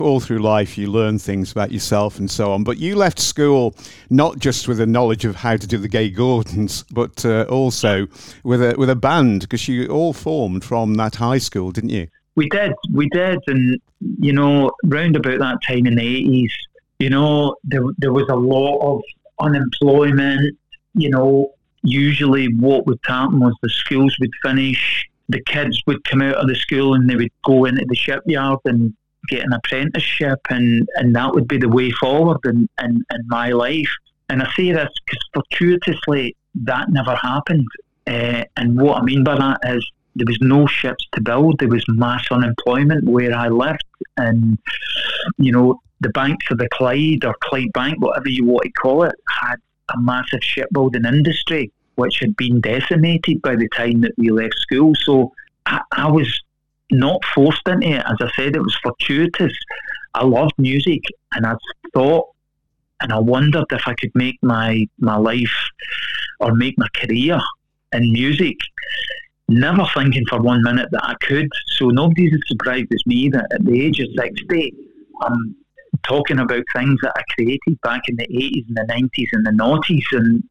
All through life, you learn things about yourself and so on. But you left school not just with a knowledge of how to do the Gay Gordons, but also with a band, because you all formed from that high school, didn't you? We did. And, round about that time in the 80s, there was a lot of unemployment. Usually what would happen was the schools would finish, the kids would come out of the school and they would go into the shipyard and get an apprenticeship, and that would be the way forward in my life. And I say this because fortuitously that never happened. And what I mean by that is there was no ships to build. There was mass unemployment where I lived, and the banks of the Clyde or Clyde Bank, whatever you want to call it, had a massive shipbuilding industry which had been decimated by the time that we left school. So I was not forced into it. As I said, it was fortuitous. I loved music, and I thought, and I wondered if I could make my life or make my career in music, never thinking for 1 minute that I could. So nobody's as surprised as me that at the age of 60, I'm talking about things that I created back in the 80s and the 90s and the noughties. And,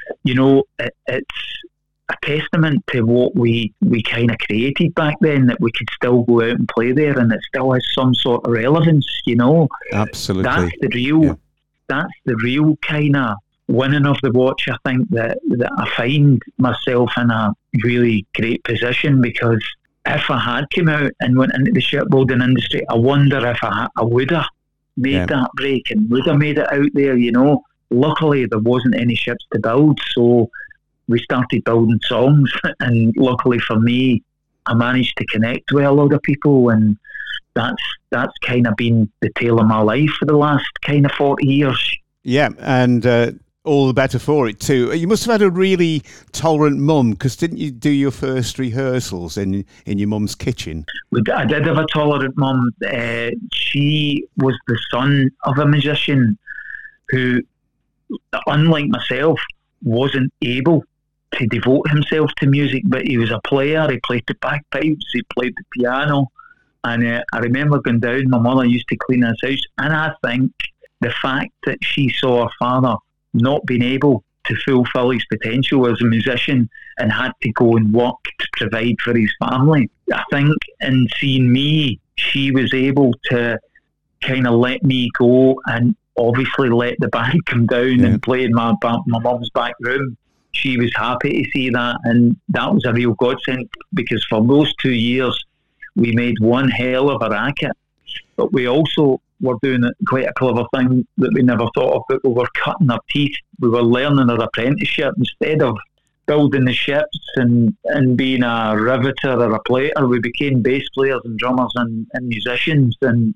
it's a testament to what we kind of created back then, that we could still go out and play there and it still has some sort of relevance, Absolutely. That's the real kind of winning of the watch. I think that I find myself in a really great position, because if I had come out and went into the shipbuilding industry, I wonder if I would have made that break and would have made it out there, Luckily, there wasn't any ships to build, so we started building songs, and luckily for me, I managed to connect with a lot of people, and that's kind of been the tale of my life for the last kind of 40 years. Yeah, and all the better for it too. You must have had a really tolerant mum, because didn't you do your first rehearsals in your mum's kitchen? I did have a tolerant mum. She was the son of a musician who, unlike myself, wasn't able to devote himself to music, but he was a player. He played the bagpipes, he played the piano, and I remember going down, my mother used to clean his house, and I think the fact that she saw her father not being able to fulfill his potential as a musician and had to go and work to provide for his family, I think in seeing me, she was able to kind of let me go and obviously let the band come down and play in my mum's back room. She was happy to see that, and that was a real godsend, because for those 2 years we made one hell of a racket, but we also were doing quite a clever thing that we never thought of, but we were cutting our teeth. We were learning our apprenticeship instead of building the ships and being a riveter or a plater. We became bass players and drummers and musicians, and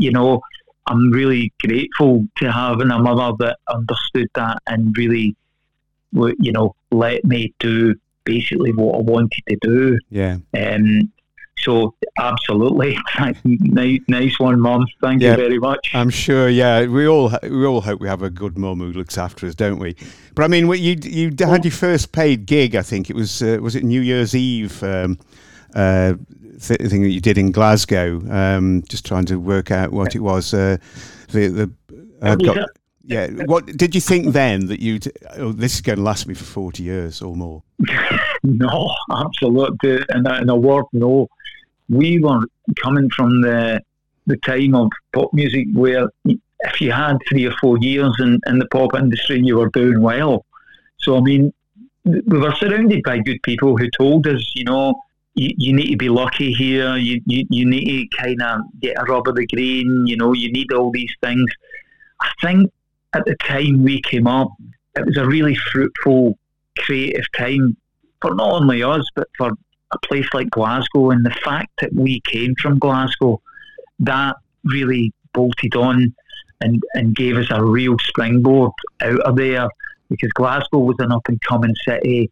I'm really grateful to having a mother that understood that and really, let me do basically what I wanted to do. Yeah. So absolutely, nice one, Mum. Thank you very much. I'm sure. Yeah, we all hope we have a good mum who looks after us, don't we? But I mean, you had your first paid gig. I think it was it New Year's Eve thing that you did in Glasgow. Just trying to work out what it was. What did you think then that this is going to last me for 40 years or more? No, absolutely. And a word, no. We were coming from the time of pop music where if you had 3 or 4 years in the pop industry, you were doing well. So, I mean, we were surrounded by good people who told us, you need to be lucky here. You need to kind of get a rub of the green. You need all these things. I think at the time we came up, it was a really fruitful, creative time for not only us, but for a place like Glasgow. And the fact that we came from Glasgow, that really bolted on and gave us a real springboard out of there, because Glasgow was an up-and-coming city.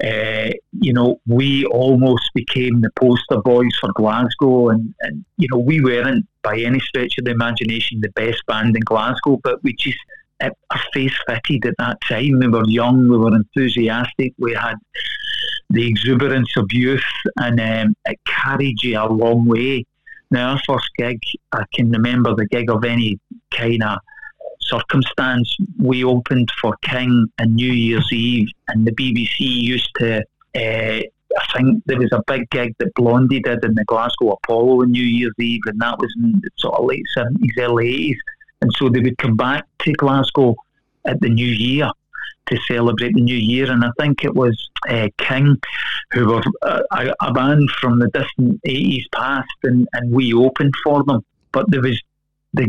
We almost became the poster boys for Glasgow, and we weren't by any stretch of the imagination the best band in Glasgow, but we just, our face fitted at that time. We were young, we were enthusiastic, we had the exuberance of youth, and it carried you a long way. Now, our first gig, I can remember the gig of any kind of circumstance. We opened for King on New Year's Eve, and the BBC used to, I think there was a big gig that Blondie did in the Glasgow Apollo on New Year's Eve, and that was in the sort of late 70s, early 80s. And so they would come back to Glasgow at the New Year to celebrate the New Year. And I think it was King, who were a band from the distant 80s past, and we opened for them. But there was the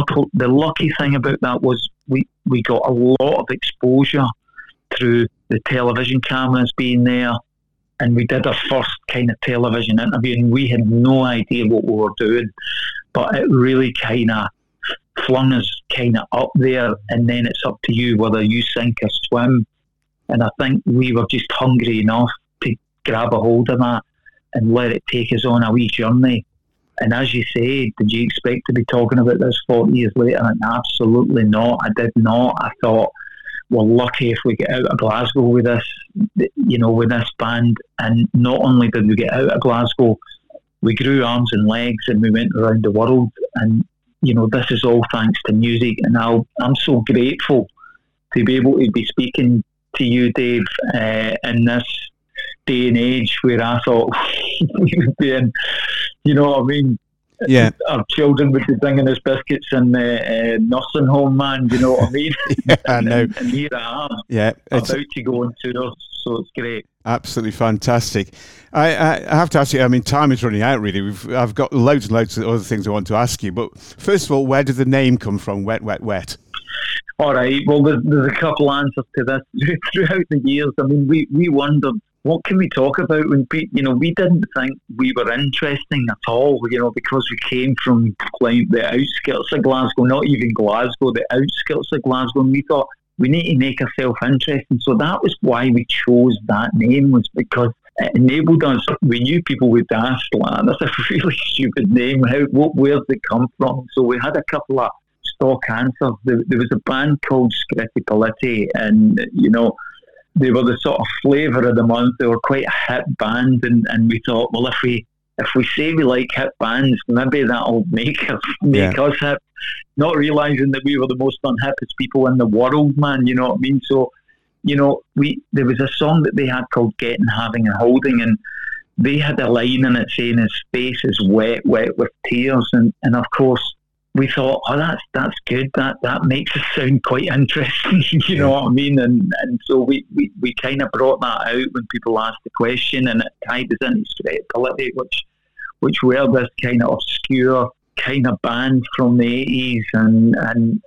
lucky thing about that was we got a lot of exposure through the television cameras being there, and we did our first kind of television interview, and we had no idea what we were doing, but it really kind of flung us kind of up there, and then it's up to you whether you sink or swim. And I think we were just hungry enough to grab a hold of that and let it take us on a wee journey. And as you say, did you expect to be talking about this 40 years later? And absolutely not. I did not. I thought, we're lucky if we get out of Glasgow with this, with this band. And not only did we get out of Glasgow, we grew arms and legs and we went around the world. And this is all thanks to music, and I'm so grateful to be able to be speaking to you, Dave, in this day and age where I thought we would be in, what I mean? Yeah. Our children would be bringing us biscuits in the nursing home, man, you know what I mean? Yeah, I know. And here I am, about to go on tour, so it's great. Absolutely fantastic. I have to ask you, I mean, time is running out, really. I've got loads and loads of other things I want to ask you, but first of all, where did the name come from, Wet, Wet, Wet? All right, well, there's a couple answers to this. Throughout the years, I mean, we wondered, what can we talk about when we didn't think we were interesting at all, because we came from like the outskirts of Glasgow, not even Glasgow, the outskirts of Glasgow, and we thought we need to make ourselves interesting. So that was why we chose that name, was because it enabled us. We knew people would ask, that's a really stupid name. Where's it come from? So we had a couple of stock answers. There was a band called Scritti Politti, and they were the sort of flavour of the month. They were quite a hip band, and we thought, well, if we say we like hip bands, maybe that'll make us hip. Not realising that we were the most unhippest people in the world, man. You know what I mean? So, there was a song that they had called "Getting, Having, and Holding," and they had a line in it saying his face is wet, wet with tears, and of course we thought, oh, that's good. That makes us sound quite interesting. You know what I mean? And so we kind of brought that out when people asked the question, and it tied us into Scritti Politti, which were this kind of obscure kind of band from the 80s, and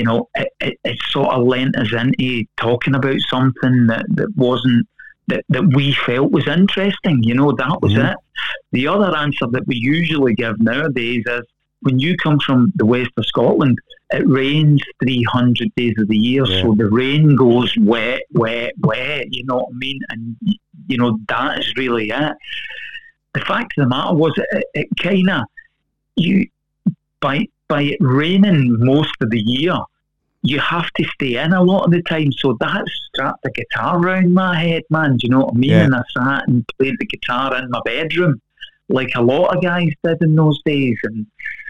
it sort of lent us into talking about something that wasn't that we felt was interesting. That was it. The other answer that we usually give nowadays is, when you come from the west of Scotland, it rains 300 days of the year, so the rain goes wet, wet, wet, you know what I mean? And, that is really it. The fact of the matter was, it kind of, by it raining most of the year, you have to stay in a lot of the time, so that strapped the guitar around my head, man, do you know what I mean? Yeah. And I sat and played the guitar in my bedroom, like a lot of guys did in those days, and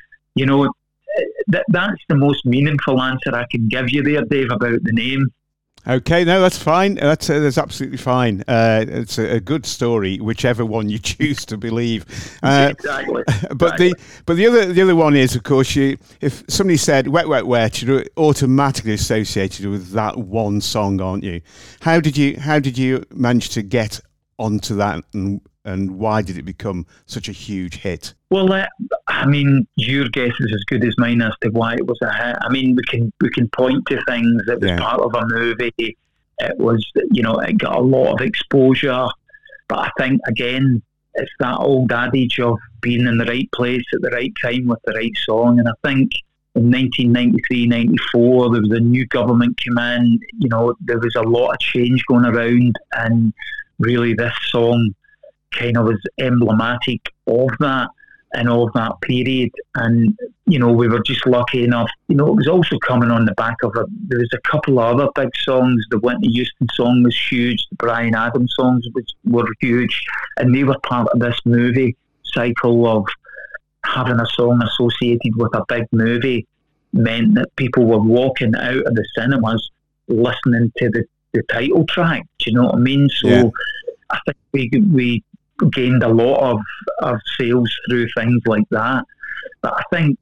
that's the most meaningful answer I can give you there, Dave, about the name. Okay, no, that's fine. That's absolutely fine. It's a good story, whichever one you choose to believe. Exactly. But the other one is, of course, if somebody said "Wet, Wet, Wet," you're automatically associated with that one song, aren't you? How did you manage to get onto that, and why did it become such a huge hit? Well, I mean, your guess is as good as mine as to why it was a hit. I mean, we can point to things. It was part of a movie. It was, it got a lot of exposure. But I think, again, it's that old adage of being in the right place at the right time with the right song. And I think in 1993, 94, there was a new government came in. There was a lot of change going around, and really this song kind of was emblematic of that and of that period. And we were just lucky enough, it was also coming on the back of there was a couple of other big songs. The Whitney Houston song was huge, the Bryan Adams songs were huge, and they were part of this movie cycle of having a song associated with a big movie meant that people were walking out of the cinemas listening to the title track. Do you know what I mean? So I think we gained a lot of sales through things like that. But I think,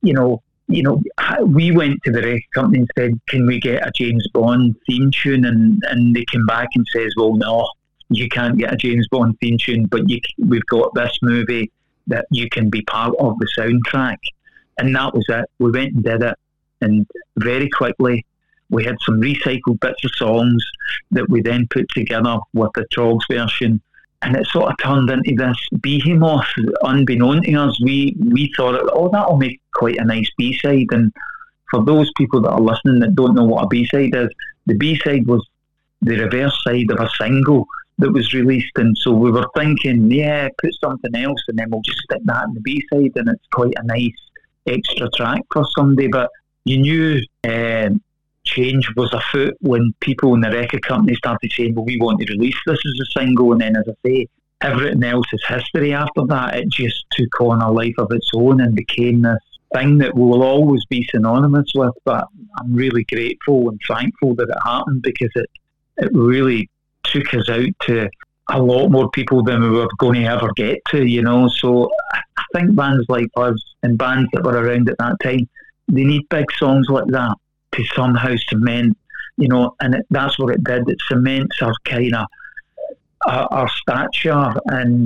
we went to the record company and said, can we get a James Bond theme tune? And they came back and says, well, no, you can't get a James Bond theme tune, but we've got this movie that you can be part of the soundtrack. And that was it. We went and did it. And very quickly, we had some recycled bits of songs that we then put together with the Trogs version. And it sort of turned into this behemoth. Unbeknown to us, we thought, that'll make quite a nice B-side. And for those people that are listening that don't know what a B-side is, the B-side was the reverse side of a single that was released. And so we were thinking, put something else and then we'll just stick that in the B-side, and it's quite a nice extra track for somebody. But you knew change was afoot when people in the record company started saying, well, we want to release this as a single. And then, as I say, everything else is history after that. It just took on a life of its own and became this thing that we will always be synonymous with. But I'm really grateful and thankful that it happened, because it really took us out to a lot more people than we were going to ever get to, So I think bands like us and bands that were around at that time, they need big songs like that to somehow cement, and that's what it did. It cements our kind of our stature, and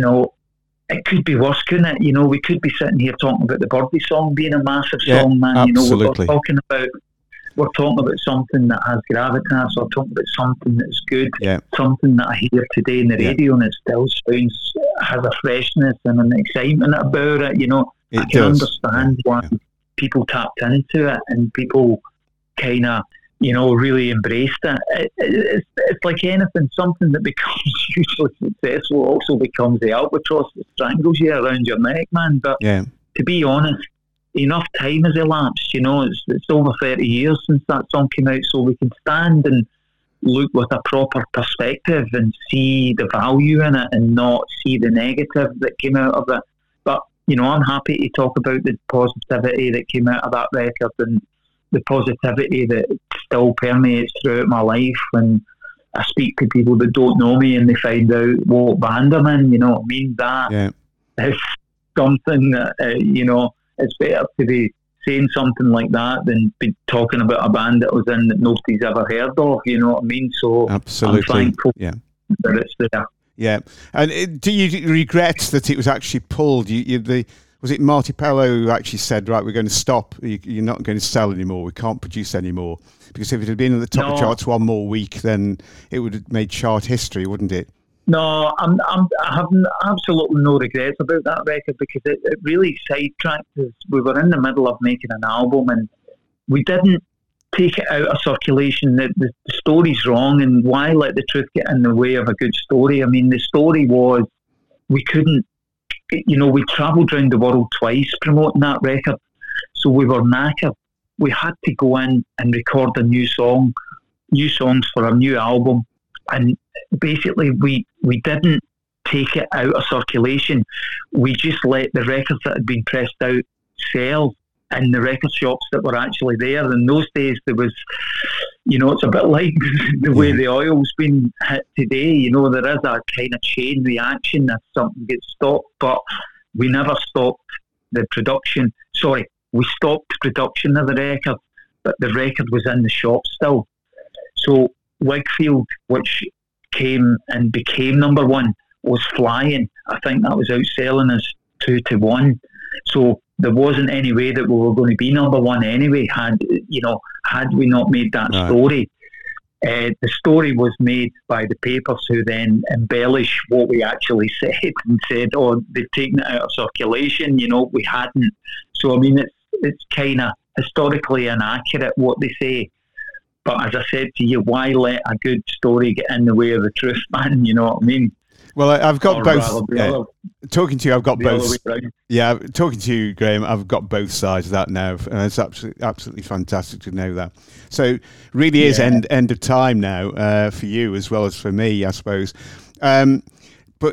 it could be worse, couldn't it? We could be sitting here talking about the Birdie song being a massive song, man. Absolutely. We're talking about something that has gravitas. We're talking about something that's good, something that I hear today in the radio, and it still has a freshness and an excitement about it. I can understand why people tapped into it and people kind of, really embraced it. It's like anything, something that becomes hugely successful also becomes the albatross that strangles you around your neck, man. But to be honest, enough time has elapsed, it's over 30 years since that song came out, so we can stand and look with a proper perspective and see the value in it and not see the negative that came out of it. But, I'm happy to talk about the positivity that came out of that record and the positivity that still permeates throughout my life when I speak to people that don't know me and they find out what band I'm in, That is something that, it's better to be saying something like that than be talking about a band that was in that nobody's ever heard of, So absolutely. I'm thankful that it's there. Yeah. And do you regret that it was actually pulled? Was it Marty Pellow who actually said, right, we're going to stop, you're not going to sell anymore, we can't produce anymore? Because if it had been in the top charts one more week, then it would have made chart history, wouldn't it? No, I have absolutely no regrets about that record, because it really sidetracked us. We were in the middle of making an album and we didn't take it out of circulation. The story's wrong, and why let the truth get in the way of a good story? I mean, the story was we couldn't, we travelled around the world twice promoting that record, so we were knackered. We had to go in and record new songs for a new album, and basically we didn't take it out of circulation. We just let the records that had been pressed out sell in the record shops that were actually there. In those days, there was, it's a bit like the way the oil's been hit today. There is a kind of chain reaction if something gets stopped, but we never stopped the production. Sorry, we stopped production of the record, but the record was in the shop still. So Wigfield, which came and became number one, was flying. I think that was outselling us 2-1. So there wasn't any way that we were going to be number one anyway. Had we not made that story, the story was made by the papers, who then embellished what we actually said and said, "Oh, they've taken it out of circulation." We hadn't. So I mean, it's kind of historically inaccurate what they say. But as I said to you, why let a good story get in the way of the truth, man? You know what I mean? Well, I've got both. Talking to you, I've got both. Yeah, talking to you, Graham, I've got both sides of that now, and it's absolutely fantastic to know that. So, really is end of time now for you as well as for me, I suppose. But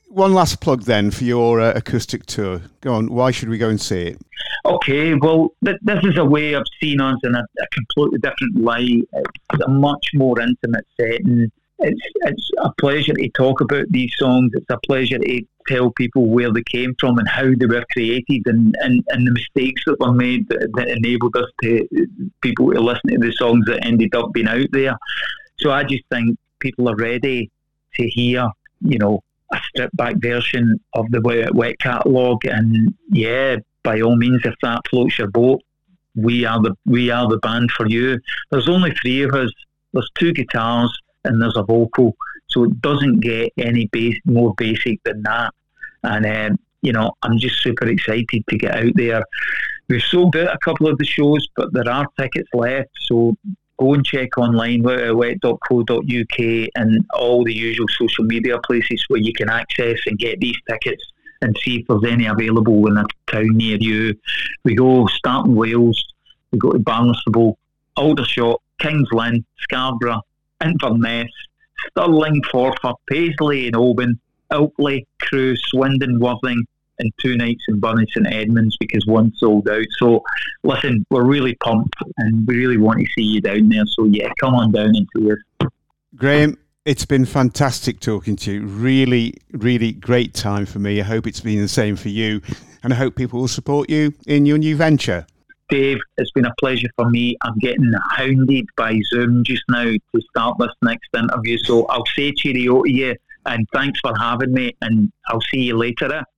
one last plug then for your acoustic tour. Go on, why should we go and see it? Okay, well, this is a way of seeing us in a completely different light. It's a much more intimate setting. It's a pleasure to talk about these songs. It's a pleasure to tell people where they came from and how they were created, and the mistakes that were made that enabled us to people to listen to the songs that ended up being out there. So I just think people are ready to hear, a stripped back version of the Wet catalogue, and by all means, if that floats your boat, we are the band for you. There's only 3 of us. There's 2 guitars and there's a vocal, so it doesn't get any more basic than that. And I'm just super excited to get out there. We've sold out a couple of the shows, but there are tickets left, so go and check online, wet.co.uk, and all the usual social media places where you can access and get these tickets and see if there's any available in a town near you. We go start in Wales, we go to Barnstaple, Aldershot, Kings Lynn, Scarborough, Inverness, Stirling, Forfar, Paisley and Oban, Ilkley, Crewe, Swindon, Worthing, and 2 nights in Bury St Edmunds because one sold out. So listen, we're really pumped and we really want to see you down there. So come on down and see us. Graham, it's been fantastic talking to you. Really, really great time for me. I hope it's been the same for you, and I hope people will support you in your new venture. Dave, it's been a pleasure for me. I'm getting hounded by Zoom just now to start this next interview, so I'll say cheerio to you and thanks for having me, and I'll see you later.